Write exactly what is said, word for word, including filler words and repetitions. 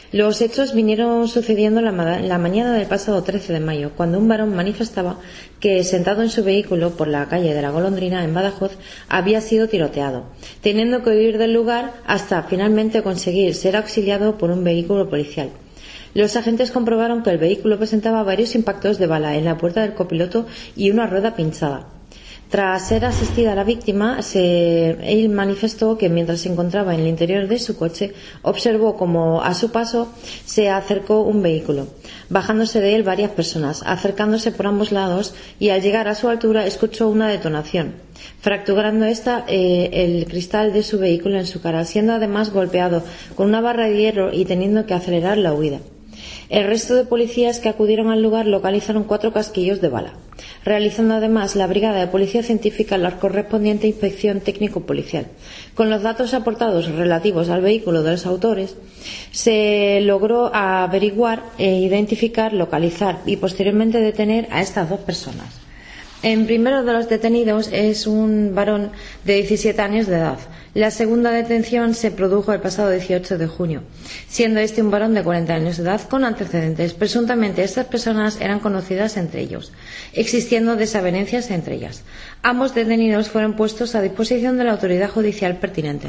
Los hechos vinieron sucediendo la, ma la mañana del pasado trece de mayo, cuando un varón manifestaba que, sentado en su vehículo por la calle de la Golondrina, en Badajoz, había sido tiroteado, teniendo que huir del lugar hasta finalmente conseguir ser auxiliado por un vehículo policial. Los agentes comprobaron que el vehículo presentaba varios impactos de bala en la puerta del copiloto y una rueda pinchada. Tras ser asistida a la víctima, se, él manifestó que mientras se encontraba en el interior de su coche, observó como a su paso se acercó un vehículo, bajándose de él varias personas, acercándose por ambos lados, y al llegar a su altura escuchó una detonación, fracturando esta eh, el cristal de su vehículo en su cara, siendo además golpeado con una barra de hierro y teniendo que acelerar la huida. El resto de policías que acudieron al lugar localizaron cuatro casquillos de bala, realizando además la Brigada de Policía Científica la correspondiente inspección técnico-policial. Con los datos aportados relativos al vehículo de los autores, se logró averiguar, e identificar, localizar y posteriormente detener a estas dos personas. El primero de los detenidos es un varón de diecisiete años de edad. La segunda detención se produjo el pasado dieciocho de junio, siendo este un varón de cuarenta años de edad con antecedentes. Presuntamente estas personas eran conocidas entre ellos, existiendo desavenencias entre ellas. Ambos detenidos fueron puestos a disposición de la autoridad judicial pertinente.